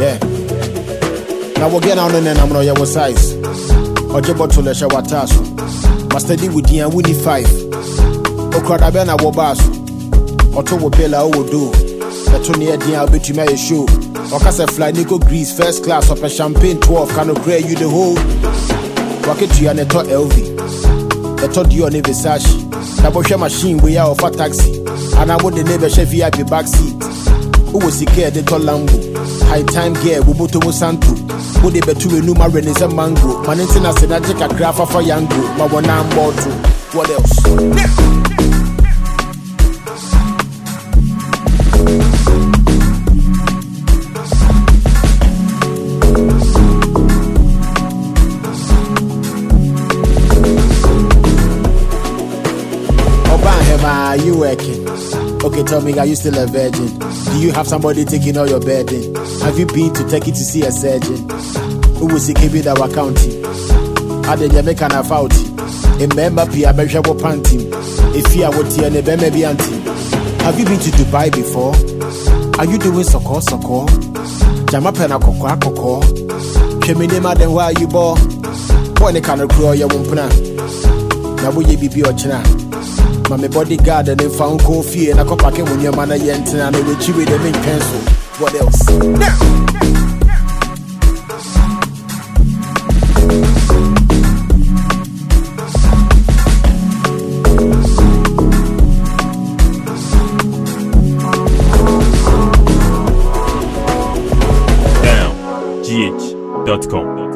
Yeah. Now we'll get on and I'm on your size. Or jump to the shower task. Master D with the Winnie 5. Okradabena Wobas. Or to Wobella will do. The Tony I'll be to my show. Or cast a fly Nico Greece, first class of a champagne 12. Can create you the whole. Walk it to you and a top LV. A top you on a Versace. Double share machine, we are off a taxi. And I would the neighbor chef VIP backseat. Who was the care the Lambo? High time gear, we both to Santo. Would they be to a new marine is a mango? Manentina said I take a graph for Yango. My one arm bottle. What else? Are you working? Okay, tell me, are you still a virgin? Do you have somebody taking all your burden? Have you been to Turkey to see a surgeon? Who will see keep our county? Are the Jamaican a faulty? A member P. a measurable panting. If you are what you are, maybe auntie. Have you been to Dubai before? Are you doing soko? Jamapena koko. Cheminema then why you bore? When they can't grow your wumpuna. Now will you be or china? My bodyguard and then found coffee and I come back when your man yent and I will chew with them in pencil. What else? Down GH.com